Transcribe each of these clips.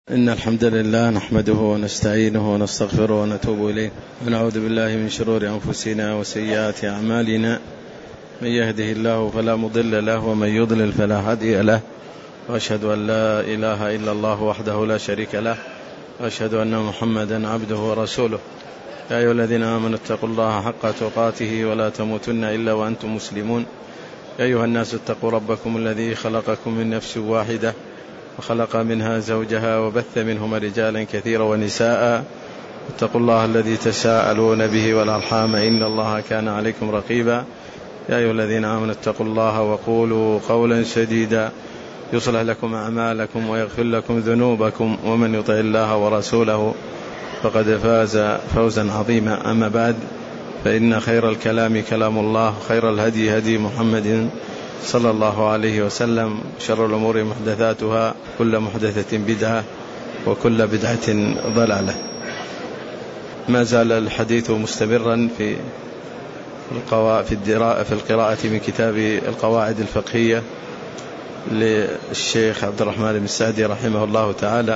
إن الحمد لله نحمده ونستعينه ونستغفره ونتوب إليه ونعوذ بالله من شرور أنفسنا وسيئات أعمالنا. من يهده الله فلا مضل له ومن يضلل فلا هادي له، وأشهد أن لا إله إلا الله وحده لا شريك له، وأشهد أن محمدا عبده ورسوله. يا أيها الذين آمنوا اتقوا الله حق تقاته ولا تموتن إلا وأنتم مسلمون. يا أيها الناس اتقوا ربكم الذي خلقكم من نفس واحدة وخلق منها زوجها وبث منهما رجالا كثيرا ونساء. اتقوا الله الذي تساءلون به والأرحام إن الله كان عليكم رقيبا. يا أيها الذين آمنوا اتقوا الله وقولوا قولا سديدا يصلح لكم أعمالكم ويغفر لكم ذنوبكم، ومن يطع الله ورسوله فقد فاز فوزا عظيما. أما بعد، فإن خير الكلام كلام الله، خير الهدي هدي محمد صلى الله عليه وسلم، شر الأمور محدثاتها، كل محدثة بدعة وكل بدعة ضلالة. ما زال الحديث مستمرا في القراءة من كتاب القواعد الفقهية للشيخ عبد الرحمن بن السعدي رحمه الله تعالى،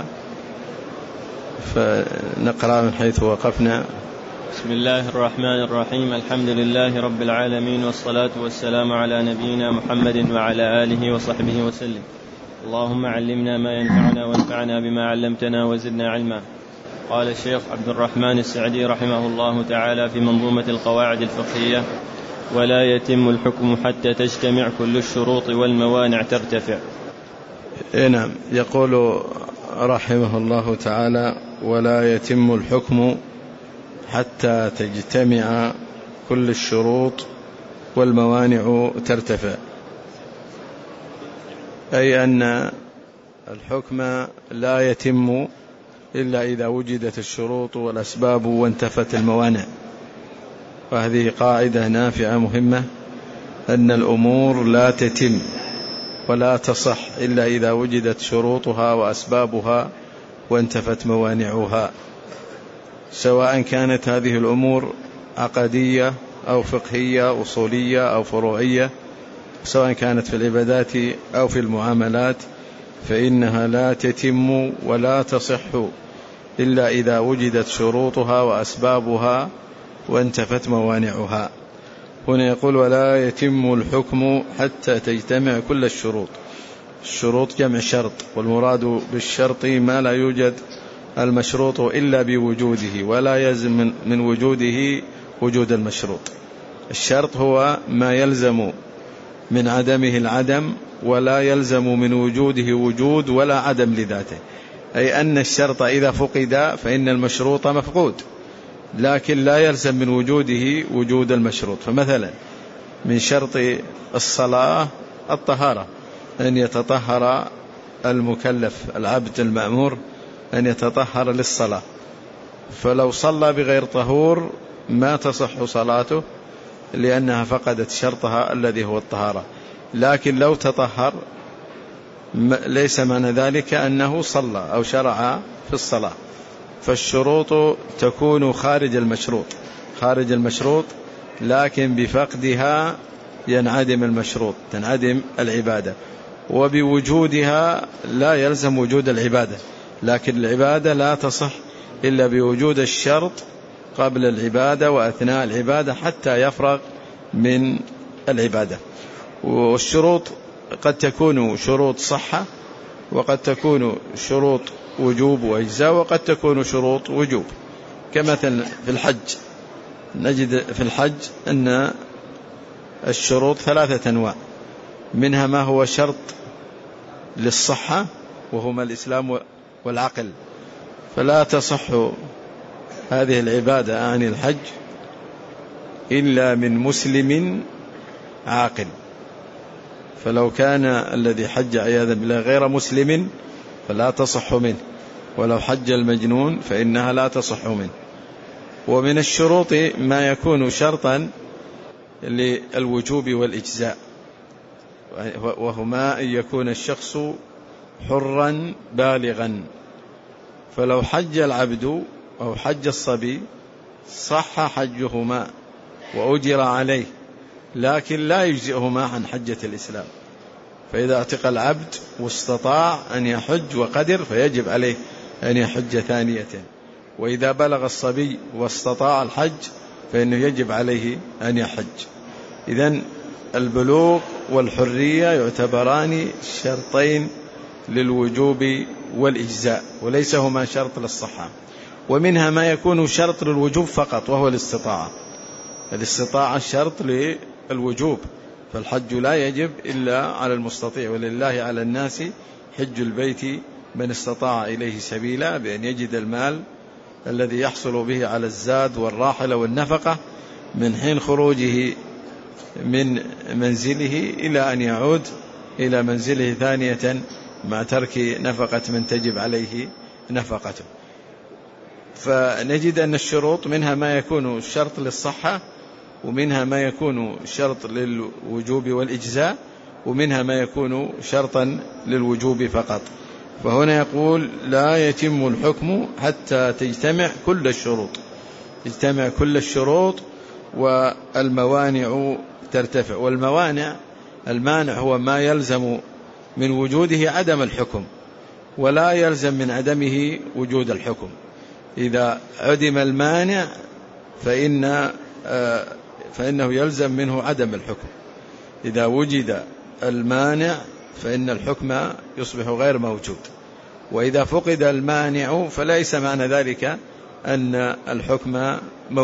فنقرأ من حيث وقفنا. بسم الله الرحمن الرحيم. الحمد لله رب العالمين، والصلاة والسلام على نبينا محمد وعلى آله وصحبه وسلم. اللهم علمنا ما ينفعنا وانفعنا بما علمتنا وزدنا علما. قال الشيخ عبد الرحمن السعدي رحمه الله تعالى في منظومة القواعد الفقهية: ولا يتم الحكم حتى تجتمع كل الشروط والموانع ترتفع. نعم، يقول رحمه الله تعالى: ولا يتم الحكم حتى تجتمع كل الشروط والموانع ترتفع، أي أن الحكم لا يتم إلا إذا وجدت الشروط والأسباب وانتفت الموانع. وهذه قاعدة نافعة مهمة، أن الأمور لا تتم ولا تصح إلا إذا وجدت شروطها وأسبابها وانتفت موانعها، سواء كانت هذه الأمور عقدية أو فقهية أصولية أو فروعية، سواء كانت في العبادات أو في المعاملات، فإنها لا تتم ولا تصح إلا إذا وجدت شروطها وأسبابها وانتفت موانعها. هنا يقول: ولا يتم الحكم حتى تجتمع كل الشروط. الشروط جمع شرط، والمراد بالشرط ما لا يوجد المشروط إلا بوجوده، ولا يلزم من وجوده وجود المشروط. الشرط هو ما يلزم من عدمه العدم، ولا يلزم من وجوده وجود ولا عدم لذاته، أي أن الشرط إذا فقد فإن المشروط مفقود، لكن لا يلزم من وجوده وجود المشروط. فمثلا من شرط الصلاة الطهارة، أن يتطهر المكلف العبد المأمور أن يتطهر للصلاة، فلو صلى بغير طهور ما تصح صلاته لأنها فقدت شرطها الذي هو الطهارة. لكن لو تطهر ليس معنى ذلك أنه صلى أو شرع في الصلاة. فالشروط تكون خارج المشروط، لكن بفقدها ينعدم المشروط، تنعدم العبادة. وبوجودها لا يلزم وجود العبادة، لكن العبادة لا تصح إلا بوجود الشرط قبل العبادة وأثناء العبادة حتى يفرغ من العبادة. والشروط قد تكون شروط صحة، وقد تكون شروط وجوب وإجزاء، وقد تكون شروط وجوب. كمثل في الحج، نجد في الحج أن الشروط 3 أنواع، منها ما هو شرط للصحة وهما الإسلام والعقل، فلا تصح هذه العبادة عن الحج إلا من مسلم عاقل. فلو كان الذي حج عياذا بالله غير مسلم فلا تصح منه، ولو حج المجنون فإنها لا تصح منه. ومن الشروط ما يكون شرطا للوجوب والإجزاء، وهما أن يكون الشخص حرا بالغا. فلو حج العبد أو حج الصبي صح حجهما وأجر عليه، لكن لا يجزئهما عن حجة الإسلام. فإذا اعتق العبد واستطاع أن يحج وقدر فيجب عليه أن يحج ثانية. وإذا بلغ الصبي واستطاع الحج فإنه يجب عليه أن يحج. إذن البلوغ والحرية يعتبران شرطين للوجوب والإجزاء، وليس هما شرط للصحة. ومنها ما يكون شرط للوجوب فقط وهو الاستطاعة شرط للوجوب، فالحج لا يجب إلا على المستطيع، ولله على الناس حج البيت من استطاع إليه سبيلا، بأن يجد المال الذي يحصل به على الزاد والراحلة والنفقة من حين خروجه من منزله إلى أن يعود إلى منزله ثانية مع ترك نفقة من تجب عليه نفقته. فنجد أن الشروط منها ما يكون شرط للصحة، ومنها ما يكون شرط للوجوب والإجزاء، ومنها ما يكون شرطا للوجوب فقط. فهنا يقول لا يتم الحكم حتى تجتمع كل الشروط والموانع ترتفع. والموانع، المانع هو ما يلزم من وجوده عدم الحكم، ولا يلزم من عدمه وجود الحكم. إذا عدم المانع فإنه يلزم منه عدم الحكم. إذا وجد المانع فإن الحكم يصبح غير موجود، وإذا فقد المانع فليس معنى ذلك أن الحكم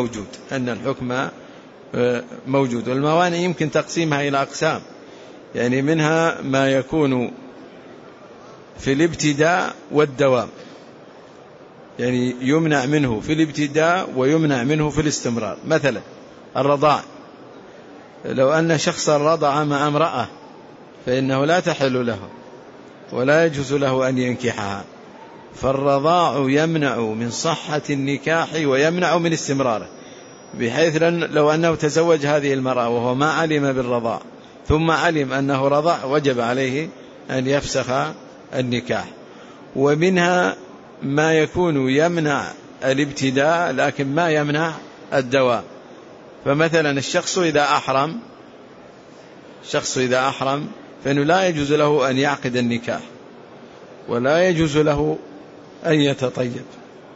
موجود. والموانع يمكن تقسيمها إلى أقسام، يعني منها ما يكون في الابتداء والدوام، يعني يمنع منه في الابتداء ويمنع منه في الاستمرار. مثلا الرضاع، لو أن شخصا رضع مع امرأة فإنه لا تحل له ولا يجوز له أن ينكحها، فالرضاع يمنع من صحة النكاح ويمنع من استمراره، بحيث لو أنه تزوج هذه المرأة وهو ما علم بالرضاع ثم علم أنه رضع وجب عليه أن يفسخ النكاح. ومنها ما يكون يمنع الابتداء لكن ما يمنع الدوام. فمثلا الشخص إذا أحرم فإنه لا يجوز له أن يعقد النكاح، ولا يجوز له أن يتطيب،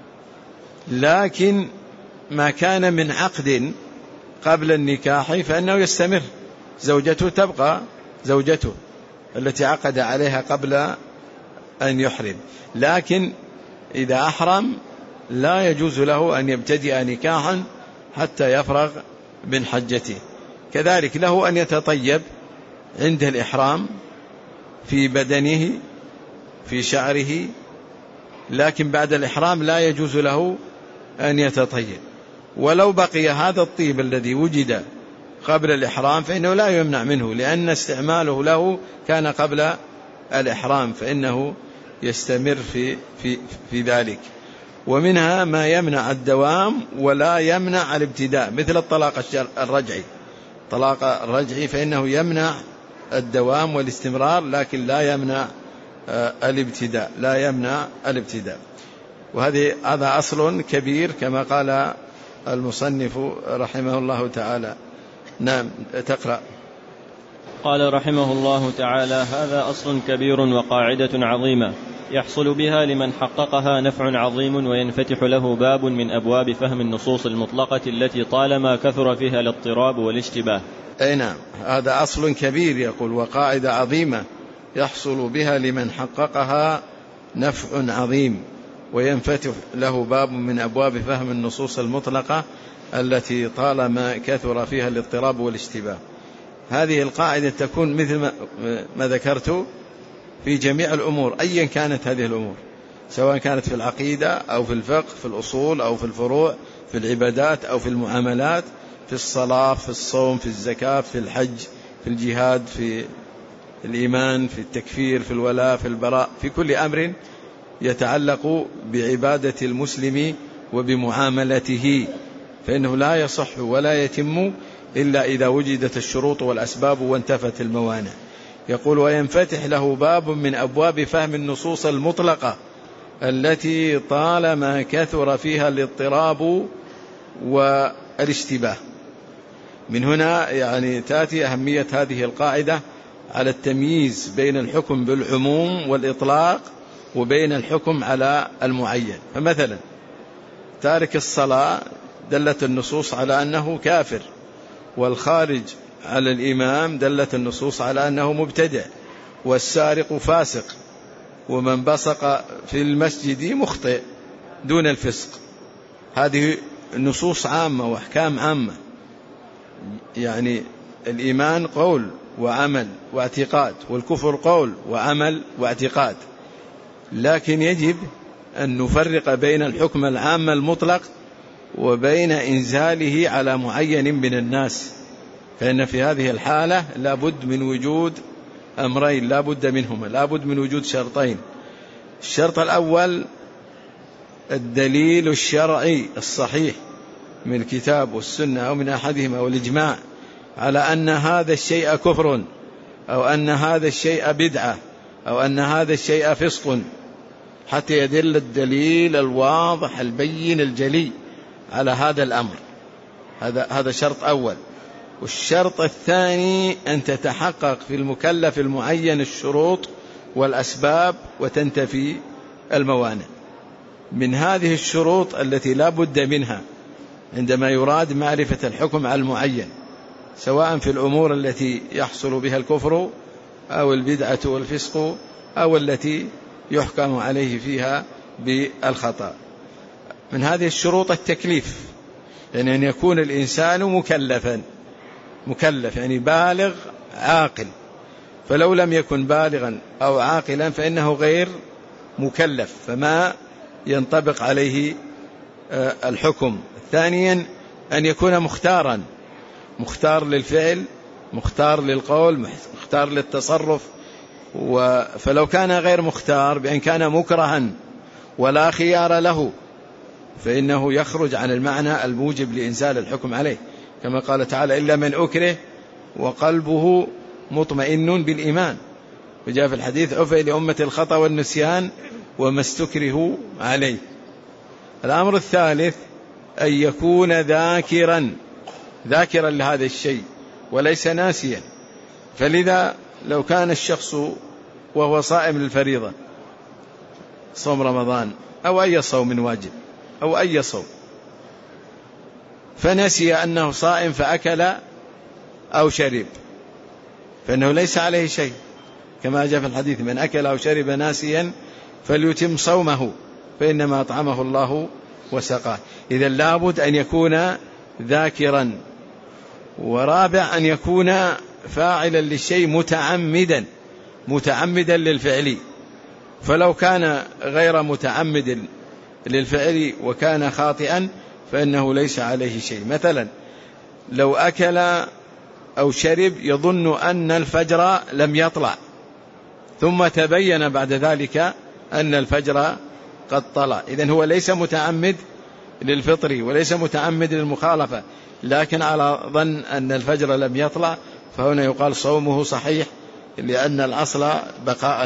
لكن ما كان من عقد قبل النكاح فإنه يستمر، زوجته تبقى زوجته التي عقد عليها قبل أن يحرم. لكن إذا أحرم لا يجوز له أن يبتدئ نكاحا حتى يفرغ من حجته. كذلك له أن يتطيب عند الإحرام في بدنه في شعره، لكن بعد الإحرام لا يجوز له أن يتطيب. ولو بقي هذا الطيب الذي وجد قبل الإحرام فإنه لا يمنع منه، لأن استعماله له كان قبل الإحرام، فإنه يستمر في ذلك. ومنها ما يمنع الدوام ولا يمنع الابتداء، مثل الطلاق الرجعي فإنه يمنع الدوام والاستمرار، لكن لا يمنع الابتداء. هذا أصل كبير كما قال المصنف رحمه الله تعالى. نعم، تقرأ. قال رحمه الله تعالى: هذا أصل كبير وقاعدة عظيمة يحصل بها لمن حققها نفع عظيم، وينفتح له باب من أبواب فهم النصوص المطلقة التي طالما كثر فيها الاضطراب والاشتباه. أي نعم، هذا أصل كبير يقول وقاعدة عظيمة يحصل بها لمن حققها نفع عظيم، وينفتح له باب من أبواب فهم النصوص المطلقة التي طالما كثر فيها الاضطراب والاشتباه. هذه القاعدة تكون مثل ما ذكرت في جميع الأمور أيا كانت هذه الأمور، سواء كانت في العقيدة أو في الفقه، في الأصول أو في الفروع، في العبادات أو في المعاملات، في الصلاة، في الصوم، في الزكاة، في الحج، في الجهاد، في الإيمان، في التكفير، في الولاء، في البراء، في كل أمر يتعلق بعبادة المسلم وبمعاملته، فإنه لا يصح ولا يتم إلا إذا وجدت الشروط والأسباب وانتفت الموانع. يقول وينفتح له باب من أبواب فهم النصوص المطلقة التي طالما كثر فيها الاضطراب والاشتباه. من هنا يعني تأتي أهمية هذه القاعدة على التمييز بين الحكم بالعموم والإطلاق وبين الحكم على المعين. فمثلا تارك الصلاة دلت النصوص على أنه كافر، والخارج على الإمام دلت النصوص على أنه مبتدع، والسارق فاسق، ومن بصق في المسجد مخطئ دون الفسق. هذه نصوص عامة وأحكام عامة. يعني الإيمان قول وعمل واعتقاد، والكفر قول وعمل واعتقاد، لكن يجب أن نفرق بين الحكم العام المطلق وبين إنزاله على معين من الناس. فإن في هذه الحالة لابد من وجود أمرين، لابد منهما، لابد من وجود شرطين. الشرط الأول الدليل الشرعي الصحيح من الكتاب والسنة أو من أحدهما والإجماع على أن هذا الشيء كفر، أو أن هذا الشيء بدعة، أو أن هذا الشيء فسق، حتى يدل الدليل الواضح البين الجلي على هذا الأمر. هذا شرط أول. والشرط الثاني أن تتحقق في المكلف المعين الشروط والأسباب وتنتفي الموانع. من هذه الشروط التي لا بد منها عندما يراد معرفة الحكم على المعين، سواء في الأمور التي يحصل بها الكفر أو البدعة والفسق أو التي يحكم عليه فيها بالخطأ. من هذه الشروط التكليف، يعني أن يكون الإنسان مكلف يعني بالغ عاقل. فلو لم يكن بالغا أو عاقلا فإنه غير مكلف، فما ينطبق عليه الحكم. ثانيا أن يكون مختار للفعل، مختار للقول، مختار للتصرف. فلو كان غير مختار بأن كان مكرها ولا خيار له فإنه يخرج عن المعنى الموجب لإنزال الحكم عليه، كما قال تعالى إلا من أكره وقلبه مطمئن بالإيمان. وجاء في الحديث عفي لأمة الخطأ والنسيان وما استكرهوا عليه. الأمر الثالث أن يكون ذاكرا لهذا الشيء وليس ناسيا. فلذا لو كان الشخص وهو صائم للفريضة، صوم رمضان أو أي صوم واجب أو أي صوم، فنسي أنه صائم فأكل أو شرب، فإنه ليس عليه شيء، كما جاء في الحديث من أكل أو شرب ناسيا فليتم صومه فإنما أطعمه الله وسقاه. إذن لابد أن يكون ذاكرا. ورابع أن يكون فاعلا للشيء متعمدا للفعل. فلو كان غير متعمد للفعل وكان خاطئا فإنه ليس عليه شيء. مثلا لو أكل أو شرب يظن أن الفجر لم يطلع، ثم تبين بعد ذلك أن الفجر قد طلع، إذن هو ليس متعمد للفطر وليس متعمد للمخالفة، لكن على ظن أن الفجر لم يطلع، فهنا يقال صومه صحيح، لأن الأصل بقاء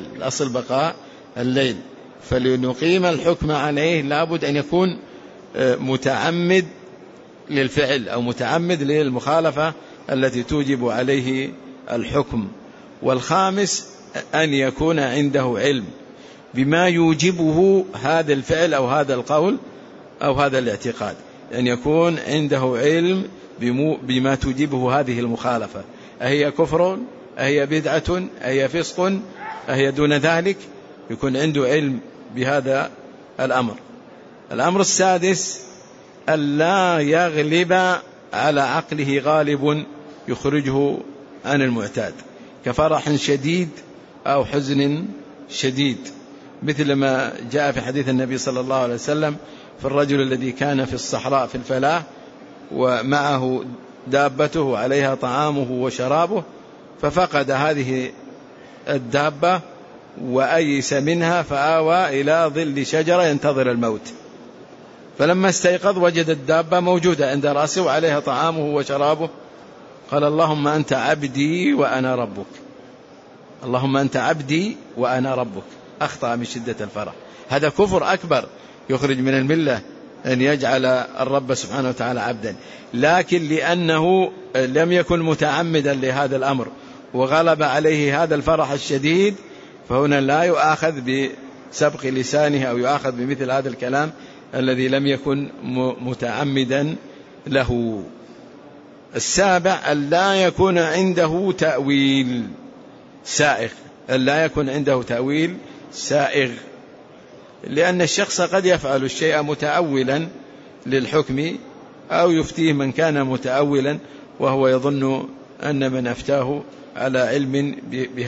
الليل. فلنقيم الحكم عليه لابد أن يكون متعمد للفعل أو متعمد للمخالفة التي توجب عليه الحكم. والخامس أن يكون عنده علم بما يوجبه هذا الفعل أو هذا القول أو هذا الاعتقاد، أن يكون عنده علم بما توجبه هذه المخالفة، أهي كفر، أهي بدعة، أهي فسق، أهي دون ذلك، يكون عنده علم بهذا الأمر. الأمر السادس ألا يغلب على عقله غالب يخرجه عن المعتاد، كفرح شديد أو حزن شديد، مثل ما جاء في حديث النبي صلى الله عليه وسلم في الرجل الذي كان في الصحراء في الفلاة ومعه دابته عليها طعامه وشرابه، ففقد هذه الدابة وأيس منها فآوى إلى ظل شجرة ينتظر الموت، فلما استيقظ وجد الدابة موجودة عند رأسه وعليها طعامه وشرابه، قال اللهم أنت عبدي وأنا ربك، اللهم أنت عبدي وأنا ربك. أخطأ من شدة الفرح. هذا كفر أكبر يخرج من الملة أن يجعل الرب سبحانه وتعالى عبدا، لكن لأنه لم يكن متعمدا لهذا الأمر وغلب عليه هذا الفرح الشديد، فهنا لا يؤاخذ سبق لسانه أو يؤاخذ بمثل هذا الكلام الذي لم يكن متعمدا له. السابع أن لا يكون عنده تأويل سائغ، أن لا يكون عنده تأويل سائغ، لأن الشخص قد يفعل الشيء متأولا للحكم أو يفتيه من كان متأولا وهو يظن أن من أفتاه على علم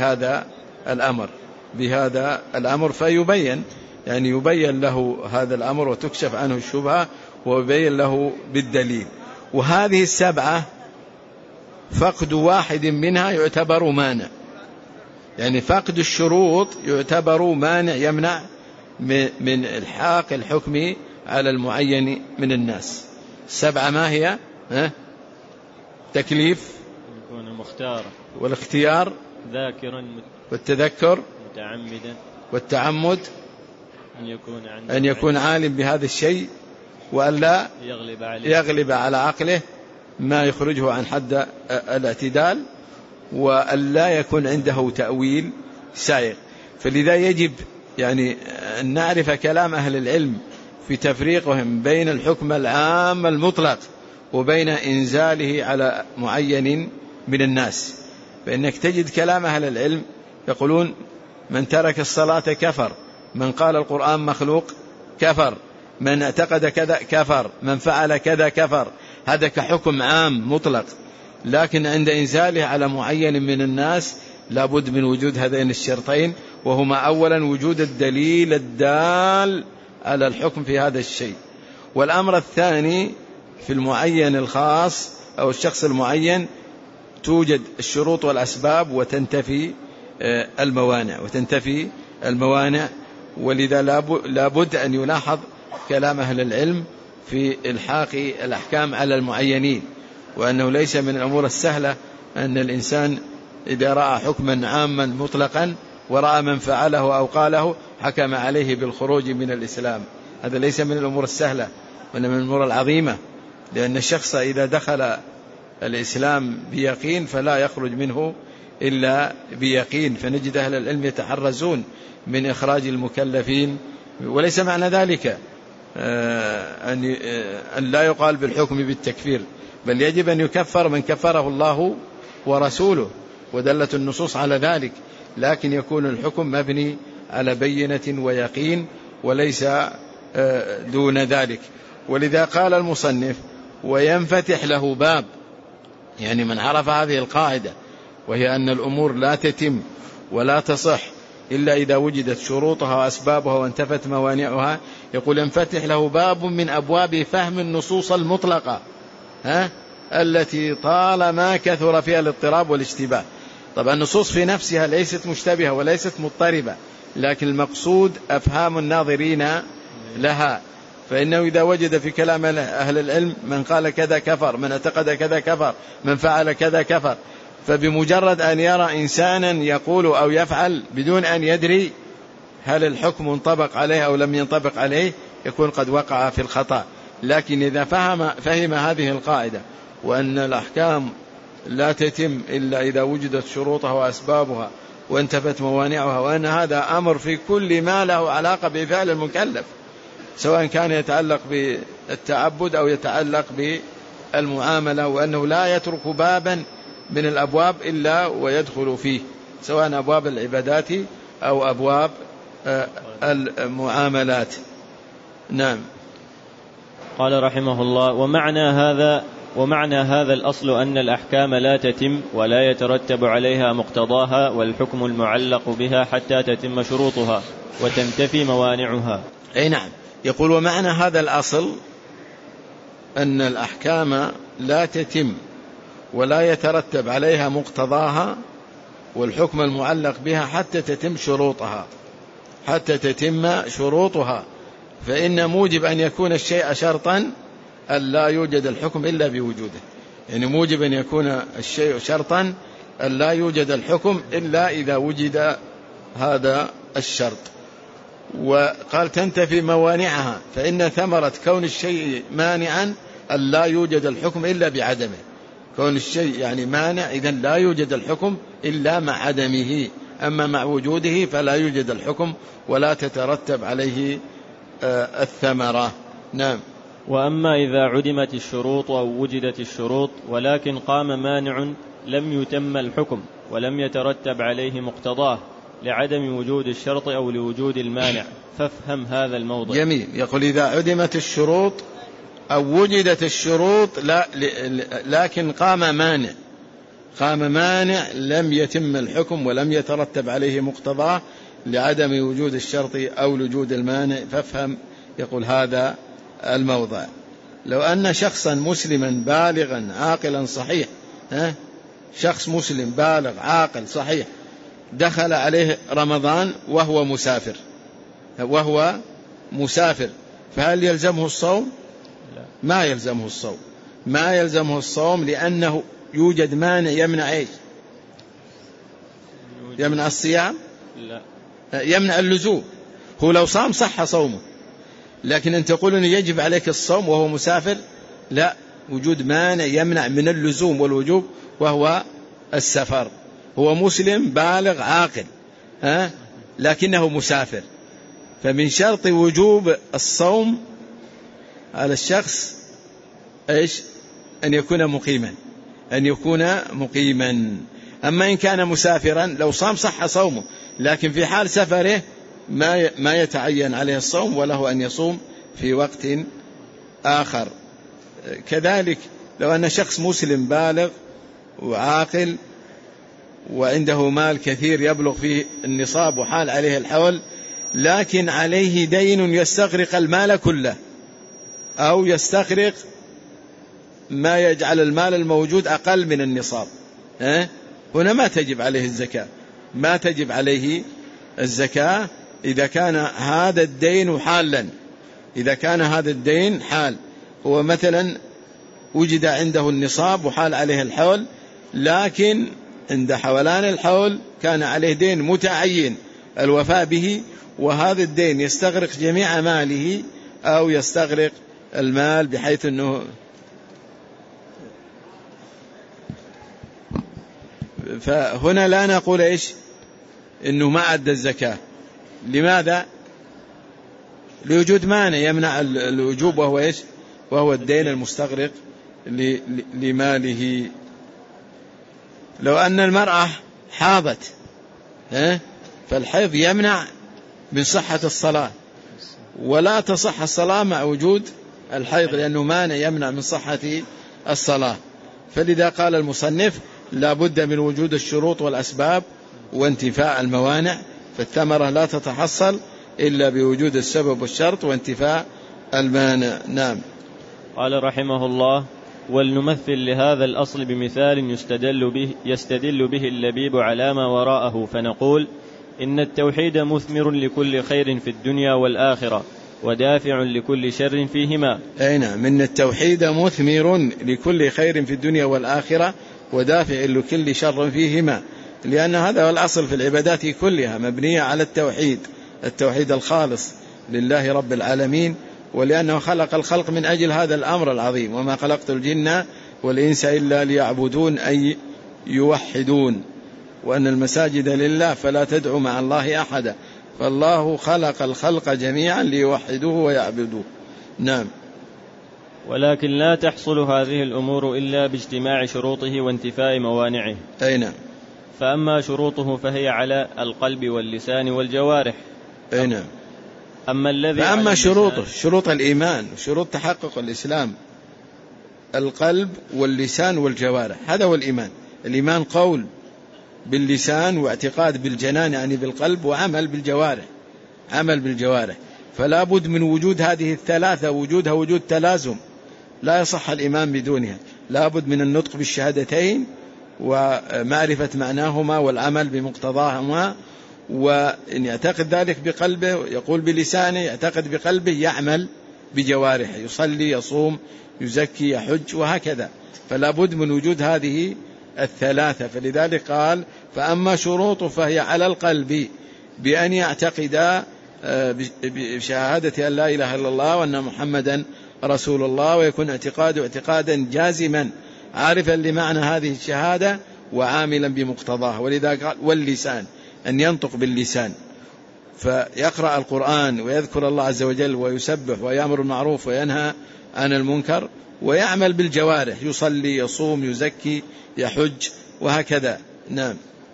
بهذا الأمر فيبين، يعني يبين له هذا الأمر وتكشف عنه الشبهة ويبين له بالدليل. وهذه السبعة فقد واحد منها يعتبر مانع، يعني فقد الشروط يعتبر مانع يمنع من إلحاق الحكم على المعين من الناس. السبعة ما هي؟ تكليف، يكون مختارا، والاختيار، ذاكرا، والتذكر، متعمدا، والتعمد، أن يكون عالم بهذا الشيء وأن لا يغلب على عقله ما يخرجه عن حد الاعتدال، وأن لا يكون عنده تأويل سائغ. فلذا يجب يعني أن نعرف كلام أهل العلم في تفريقهم بين الحكم العام المطلق وبين إنزاله على معين من الناس. فإنك تجد كلام أهل العلم يقولون من ترك الصلاة كفر، من قال القرآن مخلوق كفر، من اعتقد كذا كفر، من فعل كذا كفر. هذا كحكم عام مطلق، لكن عند إنزاله على معين من الناس لابد من وجود هذين الشرطين، وهما أولا وجود الدليل الدال على الحكم في هذا الشيء، والأمر الثاني في المعين الخاص أو الشخص المعين توجد الشروط والأسباب وتنتفي الموانع. ولذا لابد أن يلاحظ كلام أهل العلم في إلحاق الأحكام على المعينين، وأنه ليس من الأمور السهلة أن الإنسان إذا رأى حكما عاما مطلقا ورأى من فعله أو قاله حكم عليه بالخروج من الإسلام. هذا ليس من الأمور السهلة وإنما من الأمور العظيمة، لأن الشخص إذا دخل الإسلام بيقين فلا يخرج منه إلا بيقين. فنجد أهل العلم يتحرزون من إخراج المكلفين، وليس معنى ذلك أن لا يقال بالحكم بالتكفير، بل يجب أن يكفر من كفره الله ورسوله، ودلت النصوص على ذلك، لكن يكون الحكم مبني على بينة ويقين وليس دون ذلك. ولذا قال المصنف وينفتح له باب، يعني من عرف هذه القاعدة وهي أن الأمور لا تتم ولا تصح إلا إذا وجدت شروطها وأسبابها وانتفت موانعها، يقول ينفتح له باب من أبواب فهم النصوص المطلقة التي طالما كثر فيها الاضطراب والاشتباه. طبعا النصوص في نفسها ليست مشتبهة وليست مضطربة، لكن المقصود أفهام الناظرين لها. فإنه إذا وجد في كلام أهل العلم من قال كذا كفر، من اعتقد كذا كفر، من فعل كذا كفر، فبمجرد أن يرى إنسانا يقول أو يفعل بدون أن يدري هل الحكم انطبق عليه أو لم ينطبق عليه يكون قد وقع في الخطأ. لكن إذا فهم هذه القاعدة وأن الأحكام لا تتم إلا إذا وجدت شروطها وأسبابها وانتفت موانعها، وأن هذا أمر في كل ما له علاقة بفعل المكلف، سواء كان يتعلق بالتعبد أو يتعلق بالمعاملة، وأنه لا يترك بابا من الأبواب إلا ويدخل فيه، سواء أبواب العبادات أو أبواب المعاملات. نعم. قال رحمه الله ومعنى هذا الأصل أن الأحكام لا تتم ولا يترتب عليها مقتضاها والحكم المعلق بها حتى تتم شروطها وتنتفي موانعها. أي نعم. يقول ومعنى هذا الأصل أن الأحكام لا تتم ولا يترتب عليها مقتضاها والحكم المعلق بها حتى تتم شروطها، فإن موجب أن يكون الشيء شرطا أن لا يوجد الحكم إلا بوجوده، يعني موجب أن يكون الشيء شرطا أن لا يوجد الحكم إلا إذا وجد هذا الشرط. وقال تنتفي موانعها، فإن ثمرة كون الشيء مانعا أن لا يوجد الحكم إلا بعدمه، كون الشيء يعني مانع إذن لا يوجد الحكم إلا مع عدمه، أما مع وجوده فلا يوجد الحكم ولا تترتب عليه الثمرة. نعم. وأما إذا عدمت الشروط أو وجدت الشروط ولكن قام مانع لم يتم الحكم ولم يترتب عليه مقتضاه لعدم وجود الشرط أو لوجود المانع، فافهم هذا الموضع. جميل. يقول إذا عدمت الشروط أو وجدت الشروط لكن قام مانع لم يتم الحكم ولم يترتب عليه مقتضاه لعدم وجود الشرط أو لوجود المانع، فافهم. يقول هذا الموضع: لو أن شخصا مسلما بالغا عاقلا صحيح، شخص مسلم بالغ عاقل صحيح دخل عليه رمضان وهو مسافر، فهل يلزمه الصوم؟ ما يلزمه الصوم لأنه يوجد مانع يمنع إيش؟ يمنع الصيام؟ لا. يمنع اللزوم. هو لو صام صح صومه، لكن أن تقول أنه يجب عليك الصوم وهو مسافر، لا، وجود مانع يمنع من اللزوم والوجوب وهو السفر. هو مسلم بالغ عاقل لكنه مسافر، فمن شرط وجوب الصوم على الشخص إيش؟ أن يكون مقيما. أما إن كان مسافرا لو صام صح صومه، لكن في حال سفره ما يتعين عليه الصوم وله أن يصوم في وقت آخر. كذلك لو أن شخص مسلم بالغ وعاقل وعنده مال كثير يبلغ فيه النصاب وحال عليه الحول، لكن عليه دين يستغرق المال كله أو يستغرق ما يجعل المال الموجود أقل من النصاب، هنا ما تجب عليه الزكاة إذا كان هذا الدين حالا. إذا كان هذا الدين حال، هو مثلا وجد عنده النصاب وحال عليه الحول، لكن عند حولان الحول كان عليه دين متعين الوفاء به، وهذا الدين يستغرق جميع ماله أو يستغرق المال بحيث أنه فهنا لا نقول إيش إنه ما أدى الزكاة. لماذا؟ لوجود مانع يمنع الوجوب وهو إيش؟ وهو الدين المستغرق لماله. لو أن المرأة حاضت فالحيض يمنع من صحة الصلاة، ولا تصح الصلاة مع وجود الحيض لأنه مانع يمنع من صحة الصلاة. فلذا قال المصنف لا بد من وجود الشروط والأسباب وانتفاء الموانع، فالثمرة لا تتحصل إلا بوجود السبب والشرط وانتفاء المانع. نعم. قال رحمه الله: ولنمثل لهذا الأصل بمثال يستدل به اللبيب على ما وراءه، فنقول إن التوحيد مثمر لكل خير في الدنيا والآخرة ودافع لكل شر فيهما. أي نعم، إن التوحيد مثمر لكل خير في الدنيا والآخرة ودافع لكل شر فيهما، لأن هذا هو الأصل في العبادات كلها، مبنية على التوحيد الخالص لله رب العالمين، ولأنه خلق الخلق من أجل هذا الأمر العظيم: وما خلقت الجن والإنس إلا ليعبدون، أي يوحدون، وأن المساجد لله فلا تدعوا مع الله أحدا، فالله خلق الخلق جميعا ليوحدوه ويعبدوه. نعم. ولكن لا تحصل هذه الأمور إلا باجتماع شروطه وانتفاء موانعه. أي نعم. فأما شروطه فهي على القلب واللسان والجوارح. أي نعم. فأما شروطه شروط الإيمان، شروط تحقق الإسلام، القلب واللسان والجوارح، هذا هو الإيمان. الإيمان قول باللسان واعتقاد بالجنان يعني بالقلب، وعمل بالجوارح. فلا بد من وجود هذه الثلاثة، وجودها وجود تلازم، لا يصح الإيمان بدونها. لا بد من النطق بالشهادتين ومعرفة معناهما والعمل بمقتضاهما، وإن يعتقد ذلك بقلبه يقول بلسانه، يعتقد بقلبه يعمل بجوارحه، يصلي يصوم يزكي يحج وهكذا. فلا بد من وجود هذه الثلاثة. فلذلك قال: فأما شروطه فهي على القلب بأن يعتقد بشهادة أن لا إله إلا الله وأن محمدا رسول الله، ويكون اعتقاده اعتقادا جازما عارفا لمعنى هذه الشهادة وعاملا بمقتضاها. ولذا قال واللسان، أن ينطق باللسان، فيقرأ القرآن ويذكر الله عز وجل ويسبح ويأمر بالمعروف وينهى عن المنكر، ويعمل بالجوارح، يصلي يصوم يزكي يحج وهكذا. نعم.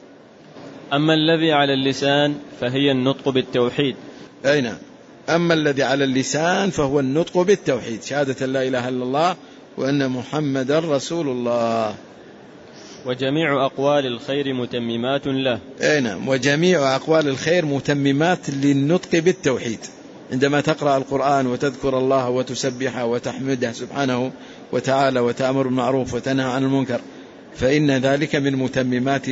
أما الذي على اللسان فهي النطق بالتوحيد. أي نعم. أما الذي على اللسان فهو النطق بالتوحيد، شهادة لا إله إلا الله وأن محمدا رسول الله. وجميع أقوال الخير متممات له. أي نعم. وجميع أقوال الخير متممات للنطق بالتوحيد. عندما تقرأ القرآن وتذكر الله وتسبحه وتحمده سبحانه وتعالى وتأمر بالمعروف وتنهى عن المنكر، فإن ذلك من متممات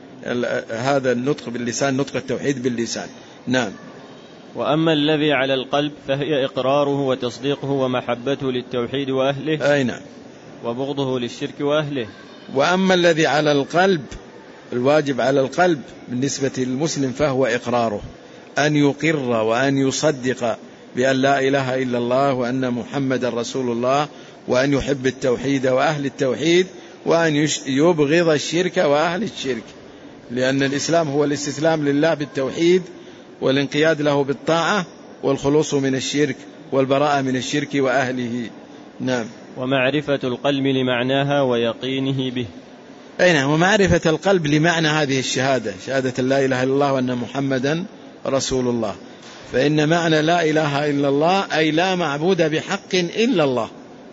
هذا النطق باللسان، نطق التوحيد باللسان. نعم. وأما الذي على القلب فهي إقراره وتصديقه ومحبته للتوحيد وأهله. أي نعم. وبغضه للشرك وأهله. وأما الذي على القلب، الواجب على القلب بالنسبة للمسلم فهو إقراره، أن يقر وأن يصدق بأن لا إله إلا الله وأن محمد رسول الله، وأن يحب التوحيد وأهل التوحيد، وأن يبغض الشرك وأهل الشرك، لأن الإسلام هو الاستسلام لله بالتوحيد والانقياد له بالطاعة والخلوص من الشرك والبراءة من الشرك وأهله. نعم. ومعرفة القلب لمعناها ويقينه به. أي نعم. ومعرفة القلب لمعنى هذه الشهادة، شهادة لا إله إلا الله وأن محمدا رسول الله. فإن معنى لا إله إلا الله أي لا معبود بحق إلا الله،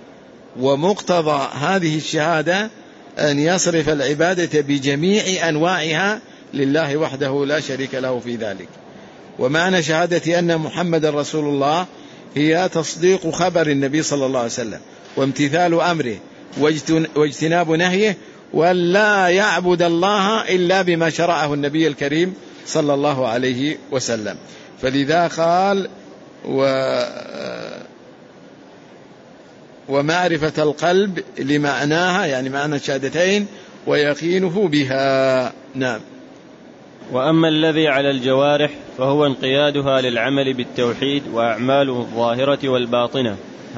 ومقتضى هذه الشهادة أن يصرف العبادة بجميع أنواعها لله وحده لا شريك له في ذلك. ومعنى شهادة أن محمد رسول الله هي تصديق خبر النبي صلى الله عليه وسلم وامتثال أمره واجتناب نهيه، ولا يعبد الله إلا بما شرعه النبي الكريم صلى الله عليه وسلم. فلذا قال ومعرفة القلب لمعناها، يعني معنى الشهادتين، ويقينه بها. نعم. وأما الذي على الجوارح فهو انقيادها للعمل بالتوحيد وأعماله الظاهرة والباطنة.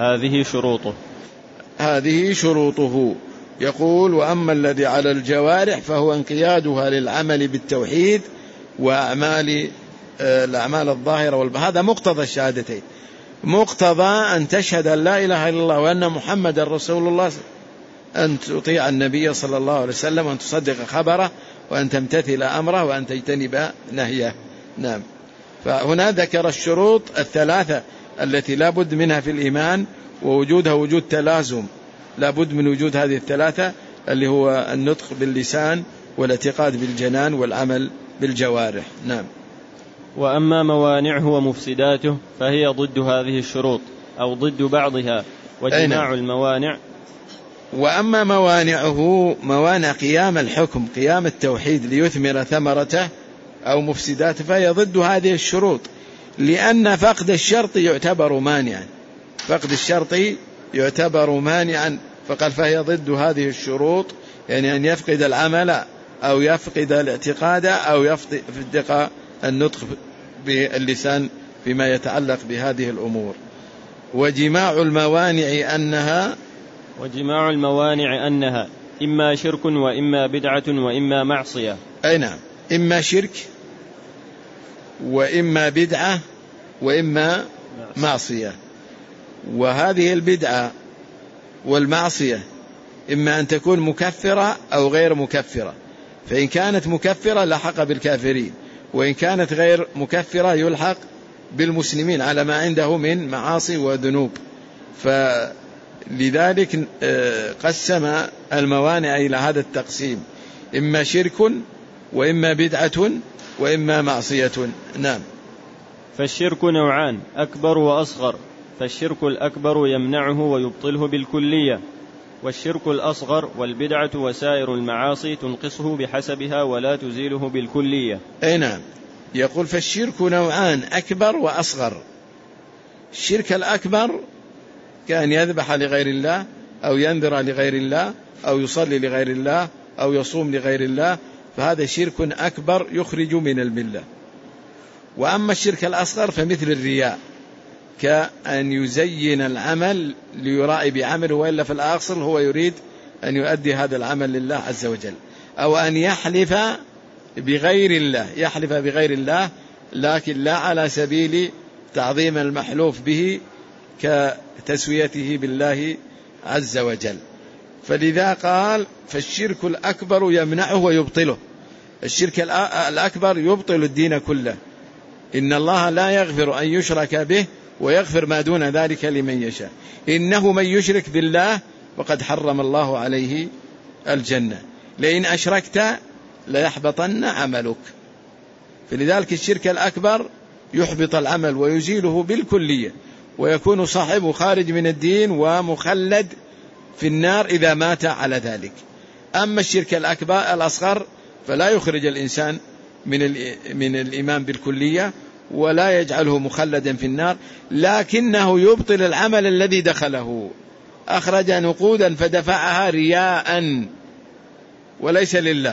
هذه شروطه. يقول وأما الذي على الجوارح فهو انقيادها للعمل بالتوحيد وأعمال الأعمال الظاهرة والباطنة. هذا مقتضى الشهادتين، مقتضى أن تشهد أن لا إله إلا الله وأن محمد رسول الله، أن تطيع النبي صلى الله عليه وسلم، وأن تصدق خبره، وأن تمتثل أمره، وأن تجتنب نهيه. نعم. فهنا ذكر الشروط الثلاثة التي لا بد منها في الإيمان، ووجودها وجود تلازم، لا بد من وجود هذه الثلاثة، اللي هو النطق باللسان والاعتقاد بالجنان والعمل بالجوارح. نعم. وأما موانعه ومفسداته فهي ضد هذه الشروط أو ضد بعضها، وجماع الموانع. وأما موانعه، موانع قيام الحكم، قيام التوحيد ليثمر ثمرته، أو مفسداته، فهي ضد هذه الشروط، لأن فقد الشرط يعتبر مانعا، فقد الشرط يعتبر مانعا، فقال فهي ضد هذه الشروط، يعني أن يفقد العمل أو يفقد الاعتقاد أو يفقد النطق باللسان فيما يتعلق بهذه الأمور. وجماع الموانع أنها إما شرك وإما بدعة وإما معصية. أي نعم. إما شرك وإما بدعة وإما معصية. وهذه البدعة والمعصية إما أن تكون مكفرة أو غير مكفرة، فإن كانت مكفرة لحق بالكافرين، وإن كانت غير مكفرة يلحق بالمسلمين على ما عنده من معاصي وذنوب. فلذلك قسم الموانع إلى هذا التقسيم، إما شرك وإما بدعة وإما معصية. نعم. فالشرك نوعان، أكبر وأصغر، فالشرك الأكبر يمنعه ويبطله بالكلية، والشرك الأصغر والبدعة وسائر المعاصي تنقصه بحسبها ولا تزيله بالكلية. أي نعم. يقول فالشرك نوعان، أكبر وأصغر. الشرك الأكبر كأن يذبح لغير الله أو ينذر لغير الله أو يصلي لغير الله أو يصوم لغير الله، فهذا شرك أكبر يخرج من الملة. وأما الشرك الأصغر فمثل الرياء، كأن يزين العمل ليرائي بعمله، وإلا في الأصل هو يريد أن يؤدي هذا العمل لله عز وجل، أو أن يحلف بغير الله، يحلف بغير الله لكن لا على سبيل تعظيم المحلوف به كتسويته بالله عز وجل. فلذا قال فالشرك الأكبر يمنعه ويبطله. الشرك الأكبر يبطل الدين كله. إن الله لا يغفر أن يشرك به ويغفر ما دون ذلك لمن يشاء. إنه من يشرك بالله وقد حرم الله عليه الجنة، لئن أشركت ليحبطن عملك. فلذلك الشرك الأكبر يحبط العمل ويزيله بالكلية، ويكون صاحبه خارج من الدين ومخلد في النار إذا مات على ذلك. أما الشرك الأصغر فلا يخرج الإنسان من الإيمان بالكلية ولا يجعله مخلدا في النار، لكنه يبطل العمل الذي دخله. أخرج نقودا فدفعها رياء وليس لله،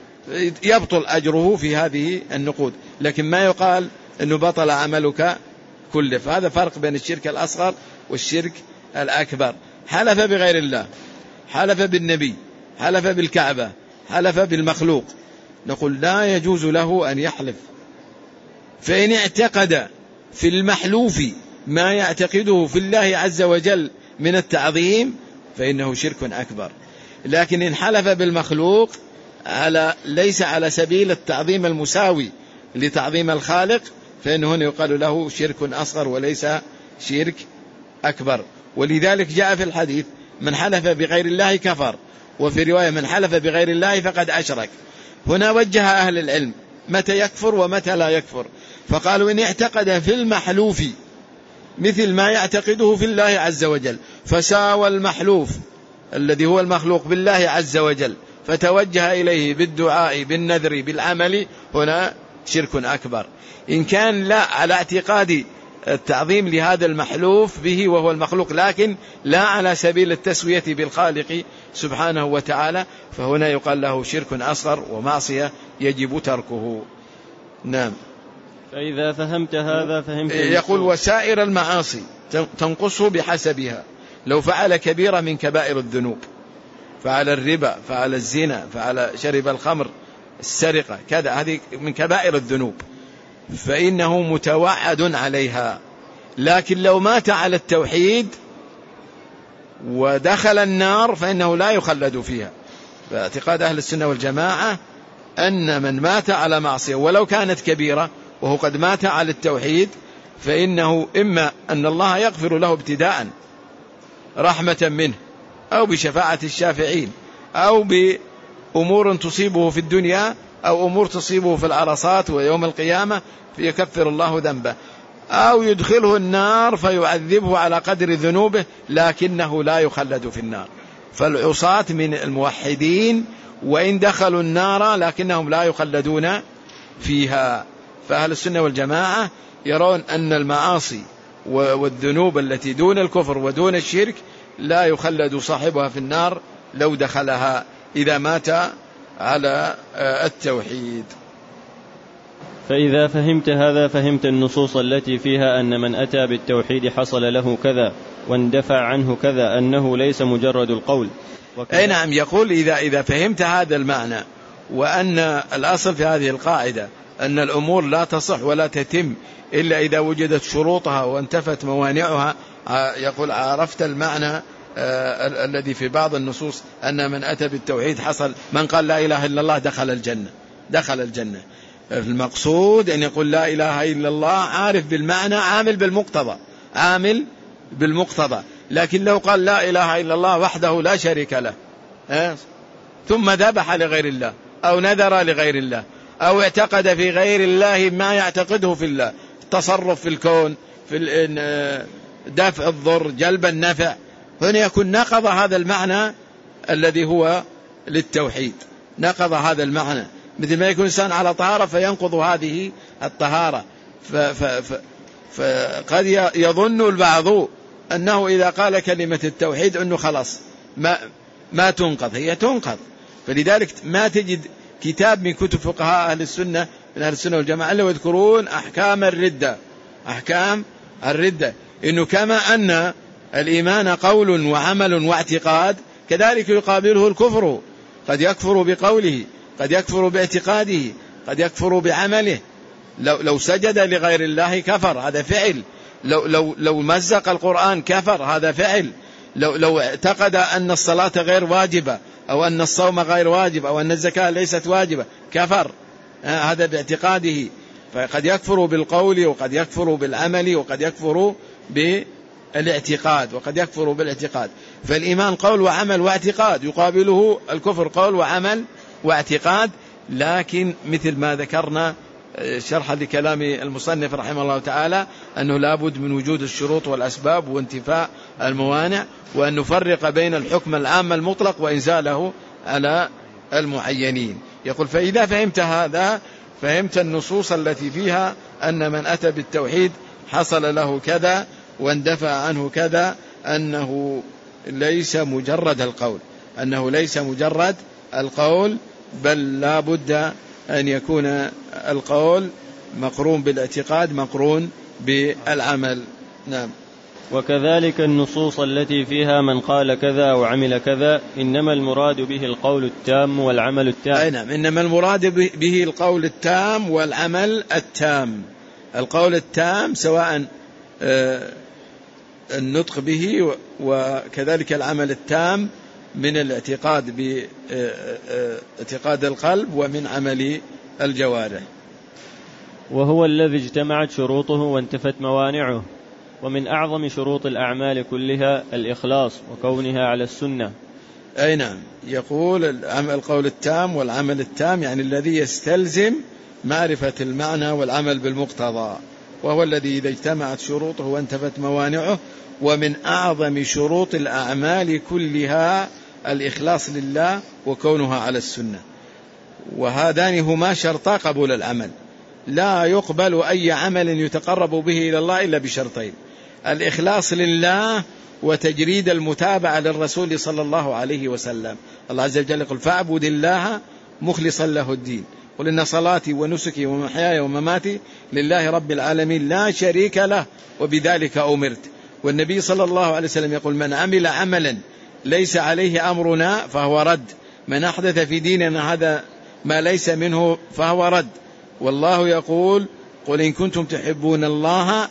يبطل أجره في هذه النقود، لكن ما يقال أنه بطل عملك كله. فهذا فرق بين الشرك الأصغر والشرك الأكبر. حلف بغير الله، حلف بالنبي، حلف بالكعبة، حلف بالمخلوق، نقول لا يجوز له أن يحلف. فإن اعتقد في المحلوف ما يعتقده في الله عز وجل من التعظيم فإنه شرك أكبر. لكن إن حلف بالمخلوق ليس على سبيل التعظيم المساوي لتعظيم الخالق فإنه هنا يقال له شرك أصغر وليس شرك أكبر. ولذلك جاء في الحديث من حلف بغير الله كفر، وفي رواية من حلف بغير الله فقد أشرك. هنا وجه أهل العلم متى يكفر ومتى لا يكفر، فقالوا إن اعتقد في المحلوف مثل ما يعتقده في الله عز وجل فساوى المحلوف الذي هو المخلوق بالله عز وجل فتوجه إليه بالدعاء بالنذر بالعمل، هنا شرك أكبر. إن كان لا على اعتقاد التعظيم لهذا المحلوف به وهو المخلوق لكن لا على سبيل التسوية بالخالق سبحانه وتعالى فهنا يقال له شرك أصغر ومعصية يجب تركه. نعم. فإذا فهمت هذا فهمت. يقول وسائر المعاصي تنقصه بحسبها. لو فعل كبيرة من كبائر الذنوب، فعل الربا، فعل الزنا، فعل شرب الخمر، السرقة، كذا، هذه من كبائر الذنوب فإنه متوعد عليها. لكن لو مات على التوحيد ودخل النار فإنه لا يخلد فيها. فاعتقاد أهل السنة والجماعة أن من مات على معصية ولو كانت كبيرة وهو قد مات على التوحيد فإنه إما أن الله يغفر له ابتداء رحمة منه أو بشفاعة الشافعين أو بأمور تصيبه في الدنيا أو أمور تصيبه في العرصات ويوم القيامة فيكفر الله ذنبه، أو يدخله النار فيعذبه على قدر ذنوبه لكنه لا يخلد في النار. فالعصاة من الموحدين وإن دخلوا النار لكنهم لا يخلدون فيها. فأهل السنة والجماعة يرون أن المعاصي والذنوب التي دون الكفر ودون الشرك لا يخلد صاحبها في النار لو دخلها إذا مات على التوحيد. فإذا فهمت هذا فهمت النصوص التي فيها أن من أتى بالتوحيد حصل له كذا واندفع عنه كذا، أنه ليس مجرد القول. أي نعم. يقول إذا فهمت هذا المعنى وأن الأصل في هذه القاعدة أن الأمور لا تصح ولا تتم إلا إذا وجدت شروطها وانتفت موانعها، يقول عرفت المعنى الذي في بعض النصوص أن من أتى بالتوحيد حصل، من قال لا إله إلا الله دخل الجنة. المقصود أن يقول لا إله إلا الله عارف بالمعنى عامل بالمقتضى. لكن لو قال لا إله إلا الله وحده لا شريك له ثم ذبح لغير الله أو نذر لغير الله أو اعتقد في غير الله ما يعتقده في الله، التصرف في الكون، في دفع الضر، جلب النفع، هنا يكون نقض هذا المعنى الذي هو للتوحيد، نقض هذا المعنى. مثل ما يكون إنسان على طهارة فينقض هذه الطهارة. فقد يظن البعض أنه إذا قال كلمة التوحيد أنه خلاص ما تنقض، هي تنقض. فلذلك ما تجد كتاب من كتب فقهاء أهل السنة من أهل السنة والجماعة إلا ويذكرون أحكام الردة، إنه كما أن الإيمان قول وعمل واعتقاد كذلك يقابله الكفر، قد يكفر بقوله، قد يكفر باعتقاده، قد يكفر بعمله. لو سجد لغير الله كفر، هذا فعل. لو مزق القرآن كفر، هذا فعل. لو اعتقد أن الصلاة غير واجبة، أو أن الصوم غير واجب، أو أن الزكاة ليست واجبة، كفر. هذا باعتقاده. فقد يكفر بالقول، وقد يكفر بالعمل، وقد يكفر بالاعتقاد، وقد يكفر بالاعتقاد. فالإيمان قول وعمل واعتقاد، يقابله الكفر قول وعمل واعتقاد. لكن مثل ما ذكرنا شرحا لكلام المصنف رحمه الله تعالى، أنه لا بد من وجود الشروط والأسباب وانتفاء الموانع، وأن نفرق بين الحكم العام المطلق وإنزاله على المعينين. يقول: فإذا فهمت هذا فهمت النصوص التي فيها أن من أتى بالتوحيد حصل له كذا واندفع عنه كذا، أنه ليس مجرد القول، بل لا بد أن يكون القول مقرون بالاعتقاد، مقرون بالعمل. نعم. وكذلك النصوص التي فيها من قال كذا وعمل كذا، إنما المراد به القول التام والعمل التام. نعم، إنما المراد به القول التام والعمل التام. القول التام سواء النطق به، وكذلك العمل التام من الاعتقاد باعتقاد القلب ومن عمل الجوارح. وهو الذي اجتمعت شروطه وانتفت موانعه. ومن أعظم شروط الأعمال كلها الإخلاص وكونها على السنة. أي نعم. يقول القول التام والعمل التام، يعني الذي يستلزم معرفة المعنى والعمل بالمقتضى، وهو الذي إذا اجتمعت شروطه وانتفت موانعه. ومن أعظم شروط الأعمال كلها الإخلاص لله وكونها على السنة. وهذان هما شرطا قبول العمل. لا يقبل أي عمل يتقرب به إلى الله إلا بشرطين: الإخلاص لله، وتجريد المتابعة للرسول صلى الله عليه وسلم. الله عز وجل يقول: فاعبد الله مخلصا له الدين، قل إن صلاتي ونسكي ومحياي ومماتي لله رب العالمين لا شريك له وبذلك أمرت. والنبي صلى الله عليه وسلم يقول: من عمل عملا ليس عليه أمرنا فهو رد، من أحدث في ديننا هذا ما ليس منه فهو رد. والله يقول: قل إن كنتم تحبون الله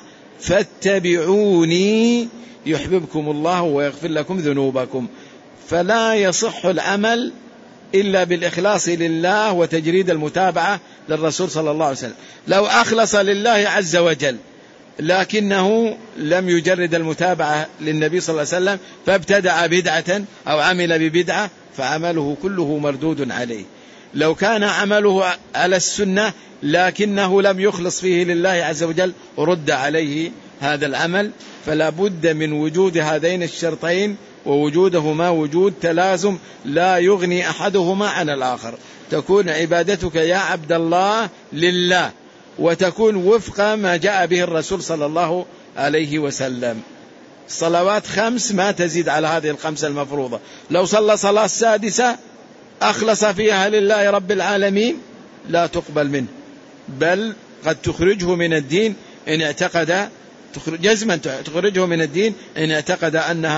فاتبعوني يحببكم الله ويغفر لكم ذنوبكم. فلا يصح العمل إلا بالإخلاص لله وتجريد المتابعة للرسول صلى الله عليه وسلم. لو أخلص لله عز وجل لكنه لم يجرد المتابعة للنبي صلى الله عليه وسلم، فابتدع بدعة أو عمل ببدعة، فعمله كله مردود عليه. لو كان عمله على السنة لكنه لم يخلص فيه لله عز وجل، رد عليه هذا العمل. فلا بد من وجود هذين الشرطين، ووجودهما وجود تلازم لا يغني أحدهما عن الآخر. تكون عبادتك يا عبد الله لله، وتكون وفق ما جاء به الرسول صلى الله عليه وسلم. الصلوات 5 ما تزيد على هذه ال5 المفروضة. لو صلى صلاة سادسة أخلص فيها لله رب العالمين لا تقبل منه، بل قد تخرجه من الدين إن اعتقد، جزما تخرجه من الدين إن اعتقد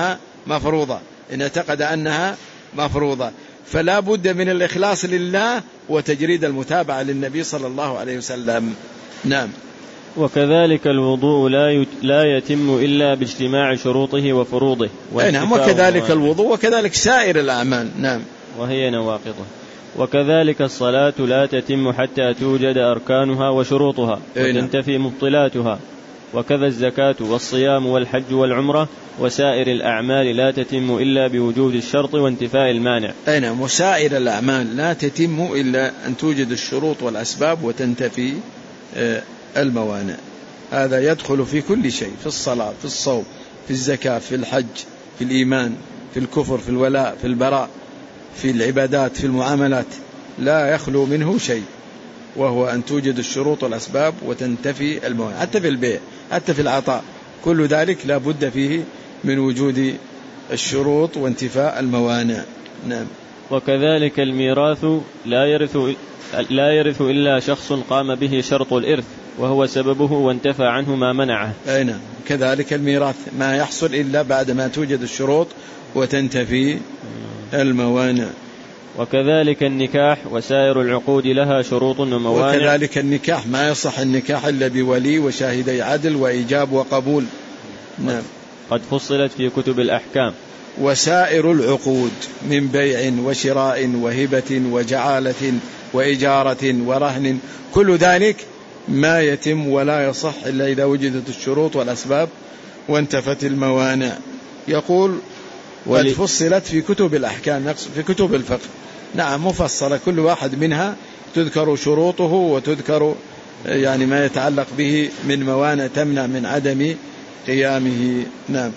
أنها مفروضة. فلا بد من الإخلاص لله وتجريد المتابعة للنبي صلى الله عليه وسلم. نعم. وكذلك الوضوء لا يتم إلا باجتماع شروطه وفروضه. نعم. وكذلك الوضوء، وكذلك سائر الأعمال. نعم. وهي نواقضه. وكذلك الصلاة لا تتم حتى توجد أركانها وشروطها وتنتفي مبطلاتها. وكذا الزكاة والصيام والحج والعمرة وسائر الأعمال لا تتم إلا بوجود الشرط وانتفاء المانع. نعم. وسائر الأعمال لا تتم إلا أن توجد الشروط والأسباب وتنتفي الموانع. هذا يدخل في كل شيء، في الصلاة، في الصوم، في الزكاة، في الحج، في الإيمان، في الكفر، في الولاء، في البراء، في العبادات، في المعاملات، لا يخلو منه شيء، وهو أن توجد الشروط والأسباب وتنتفي الموانع. حتى في البيع، حتى في العطاء، كل ذلك لا بد فيه من وجود الشروط وانتفاء الموانع. نعم. وكذلك الميراث لا يرث إلا شخص قام به شرط الإرث وهو سببه وانتفى عنه ما منعه. نعم. كذلك الميراث ما يحصل إلا بعد ما توجد الشروط وتنتفي الموانع. وكذلك النكاح وسائر العقود لها شروط وموانع. وكذلك النكاح ما يصح النكاح إلا بولي وشاهدي عدل وإيجاب وقبول. نعم. قد فصلت في كتب الأحكام. وسائر العقود من بيع وشراء وهبة وجعالة وإجارة ورهن كل ذلك ما يتم ولا يصح إلا إذا وجدت الشروط والأسباب وانتفت الموانع. يقول قد فصلت في كتب الأحكام، في كتب الفقه. نعم مفصلة، كل واحد منها تذكر شروطه وتذكر يعني ما يتعلق به من موانع تمنع من عدم قيامه. نعم.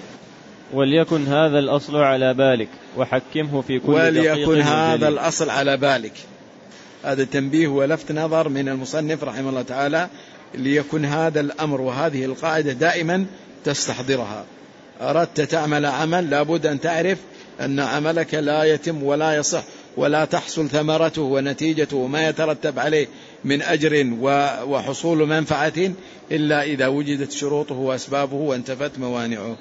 وليكن هذا الأصل على بالك وحكمه في كل دقيق. وليكن هذا الأصل على بالك، هذا تنبيه ولفت نظر من المصنف رحمه الله تعالى، ليكن هذا الأمر وهذه القاعدة دائما تستحضرها. أردت تعمل عمل لابد أن تعرف أن عملك لا يتم ولا يصح ولا تحصل ثمرته ونتيجته وما يترتب عليه من أجر وحصول منفعة إلا إذا وجدت شروطه وأسبابه وانتفت موانعه.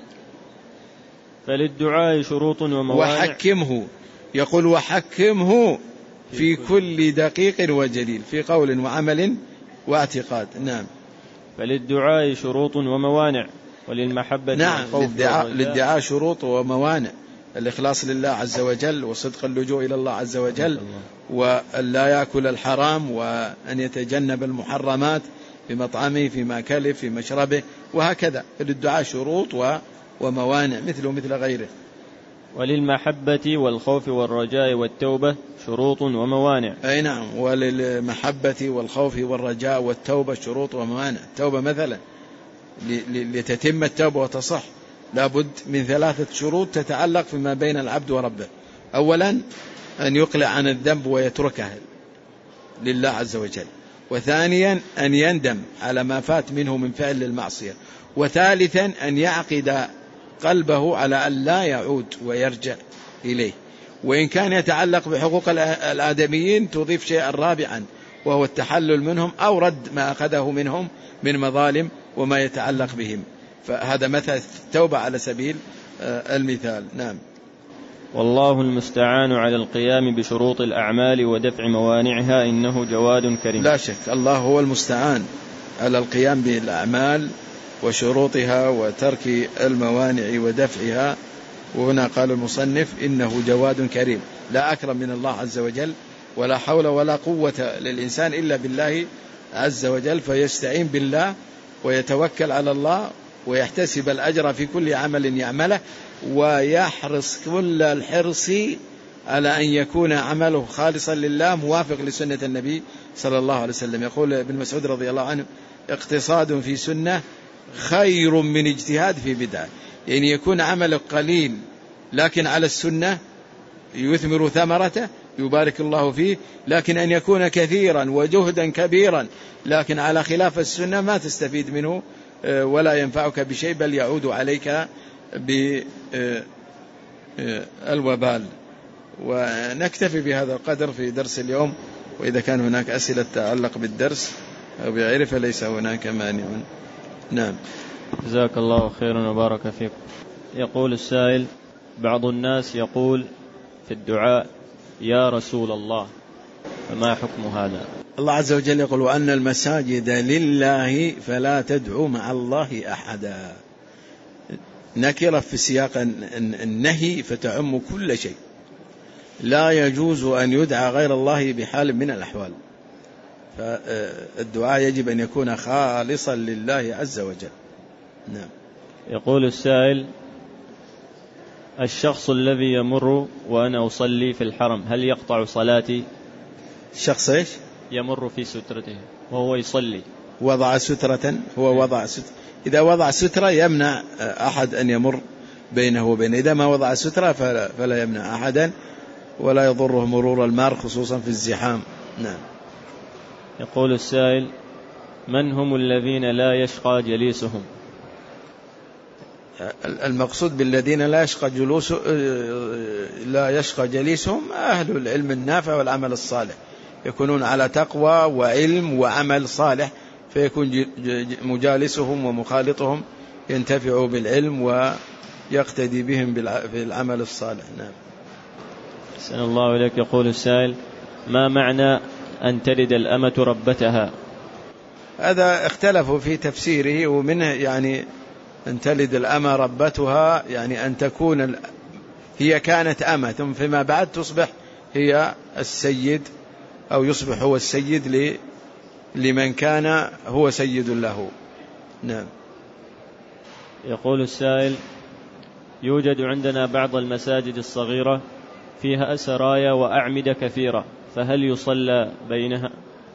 فللدعاء شروط وموانع. وحكمه، يقول وحكمه في كل دقيق وجليل، في قول وعمل واعتقاد. نعم. فللدعاء شروط وموانع وللمحبة. نعم. للدعاء شروط وموانع: الإخلاص لله عز وجل، وصدق اللجوء إلى الله عز وجل، وأن لا يأكل الحرام، وأن يتجنب المحرمات في مطعمه في مأكله في مشربه، وهكذا. للدعاء شروط وموانع مثل غيره. وللمحبة والخوف والرجاء والتوبة شروط وموانع. أي نعم. وللمحبة والخوف والرجاء والتوبة شروط وموانع. التوبة مثلا لتتم التوبة وتصح لابد من 3 شروط تتعلق فيما بين العبد وربه. أولا أن يقلع عن الذنب ويتركه لله عز وجل. وثانيا أن يندم على ما فات منه من فعل المعصية. وثالثا أن يعقد قلبه على أن لا يعود ويرجع إليه. وإن كان يتعلق بحقوق الآدميين تضيف شيئا رابعا وهو التحلل منهم أو رد ما أخذه منهم من مظالم وما يتعلق بهم. فهذا مثل التوبة على سبيل المثال. نعم. والله المستعان على القيام بشروط الأعمال ودفع موانعها، إنه جواد كريم. لا شك الله هو المستعان على القيام بالأعمال وشروطها وترك الموانع ودفعها. وهنا قال المصنف إنه جواد كريم، لا أكرم من الله عز وجل، ولا حول ولا قوة للإنسان إلا بالله عز وجل، فيستعين بالله ويتوكل على الله ويحتسب الأجر في كل عمل يعمله، ويحرص كل الحرص على أن يكون عمله خالصا لله موافق لسنة النبي صلى الله عليه وسلم. يقول ابن مسعود رضي الله عنه: اقتصاد في سنة خير من اجتهاد في بدعة. يعني يكون عملك قليل لكن على السنة يثمر ثمرته يبارك الله فيه، لكن أن يكون كثيرا وجهدا كبيرا لكن على خلاف السنة ما تستفيد منه ولا ينفعك بشيء، بل يعود عليك بالوبال. ونكتفي بهذا القدر في درس اليوم، وإذا كان هناك أسئلة تتعلق بالدرس أو بغيره فليس هناك مانع. نعم. جزاك الله خيرا وبارك فيك. يقول السائل: بعض الناس يقول في الدعاء يا رسول الله، فما حكم هذا؟ الله عز وجل يقول: وأن المساجد لله فلا تدعوا مع الله أحدا. نكرة في سياق النهي فتعم كل شيء، لا يجوز أن يدعى غير الله بحال من الأحوال. فالدعاء يجب أن يكون خالصا لله عز وجل. نعم. يقول السائل: الشخص الذي يمر وأنا أصلي في الحرم هل يقطع صلاتي؟ الشخص إيش؟ يمر في سترته وهو يصلي، وضع سترة، هو وضع سترة. إذا وضع سترة يمنع أحد أن يمر بينه وبينه، إذا ما وضع سترة فلا يمنع أحدا ولا يضره مرور المار خصوصا في الزحام. نعم. يقول السائل: من هم الذين لا يشقى جليسهم؟ المقصود بالذين لا يشقى جليسهم أهل العلم النافع والعمل الصالح، يكونون على تقوى وعلم وعمل صالح، فيكون مجالسهم ومخالطهم ينتفع بالعلم ويقتدي بهم في العمل الصالح. نعم. أحسن الله إليك. يقول السائل: ما معنى أن تلد الأمة ربتها؟ هذا اختلفوا في تفسيره، ومنه يعني أن تلد الأمة ربتها يعني أن تكون هي كانت أمة ثم فيما بعد تصبح هي السيد، أو يصبح هو السيد لمن كان هو سيد له. نعم. يقول السائل: يوجد عندنا بعض المساجد الصغيرة فيها سرايا وأعمدة كثيرة، فهل يصلى بينها؟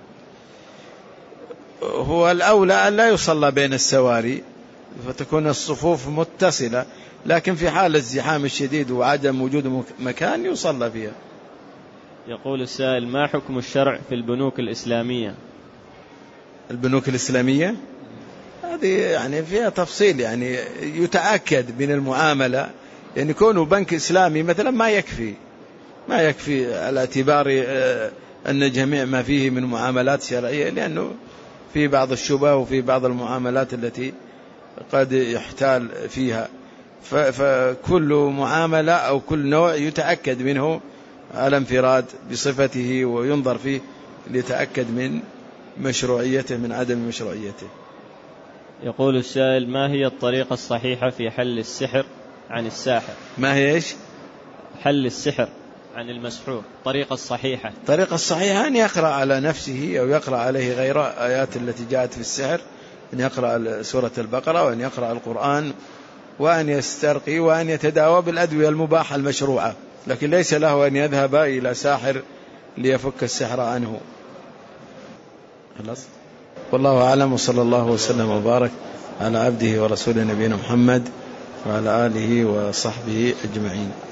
هو الأولى أن لا يصلى بين السواري فتكون الصفوف متصلة، لكن في حال الزحام الشديد وعدم وجود مكان يصلى فيها. يقول السائل: ما حكم الشرع في البنوك الإسلامية؟ البنوك الإسلامية هذه يعني فيها تفصيل، يعني يتأكد من المعاملة، يعني كونه بنك إسلامي مثلا ما يكفي على اعتبار أن جميع ما فيه من معاملات شرعية، لأنه في بعض الشبه وفي بعض المعاملات التي قد يحتال فيها، فكل معاملة أو كل نوع يتأكد منه على انفراد بصفته وينظر فيه ليتأكد من مشروعيته من عدم مشروعيته. يقول السائل: ما هي الطريقة الصحيحة في حل السحر عن الساحر؟ ما هي إيش؟ حل السحر عن المسحور، الطريقة الصحيحة. الطريقة الصحيحة أن يقرأ على نفسه أو يقرأ عليه غير آيات التي جاءت في السحر، أن يقرأ سورة البقرة وأن يقرأ القرآن وأن يسترقي وأن يتداوى بالأدوية المباحة المشروعة، لكن ليس له أن يذهب إلى ساحر ليفك السحر عنه. خلاص، والله أعلم، وصلى الله وسلم وبارك على عبده ورسوله نبينا محمد وعلى آله وصحبه أجمعين.